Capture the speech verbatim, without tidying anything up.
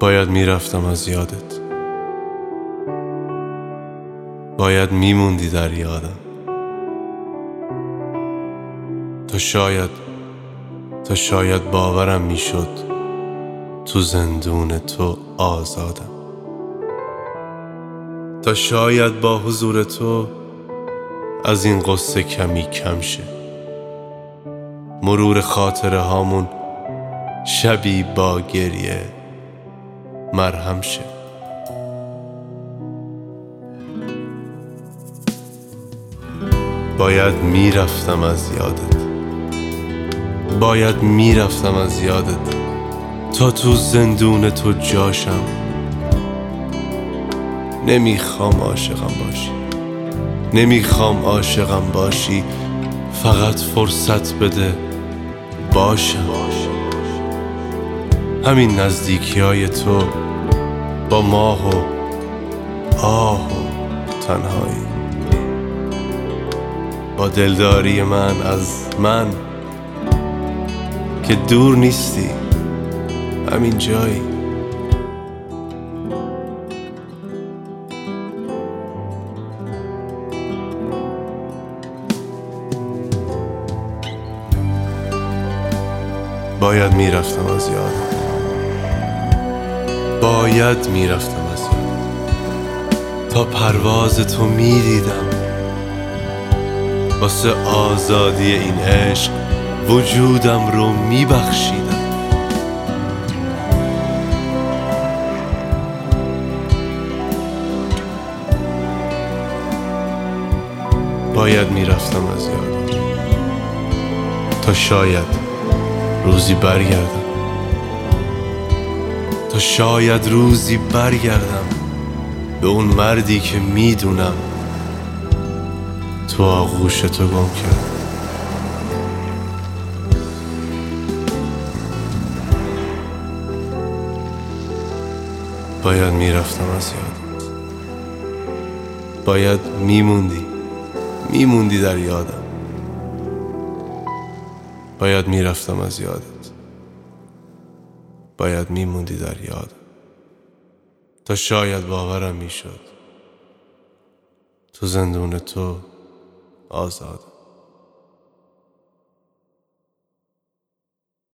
باید میرفتم از یادت، باید میموندی در یادم، تا شاید تا شاید باورم میشد تو زندون تو آزادم، تا شاید با حضور تو از این قصه کمی کم شه، مرور خاطره هامون شبی با گریه مرهم شه. باید میرفتم از یادت، باید میرفتم از یادت، تا تو زندون تو جاشم. نمیخوام عاشقم باشی، نمیخوام عاشقم باشی، فقط فرصت بده باشم. همین نزدیکی های تو با ماه و آه و تنهایی، با دلداری من از من که دور نیستی، همین جایی. باید میرفتم از یادت، باید میرفتم از یادت، تا پرواز تو میدیدم، واسه آزادی این عشق وجودم رو میبخشیدم. باید میرفتم از یادت، تا شاید روزی برگردم، تا شاید روزی برگردم به اون مردی که میدونم تو آغوش تو گم کرد. باید میرفتم از یادت، باید میموندی میموندی در یادم. باید میرفتم از یادت، باید میموندی در یادم، تا شاید باورم میشد تو زندون تو آزاد.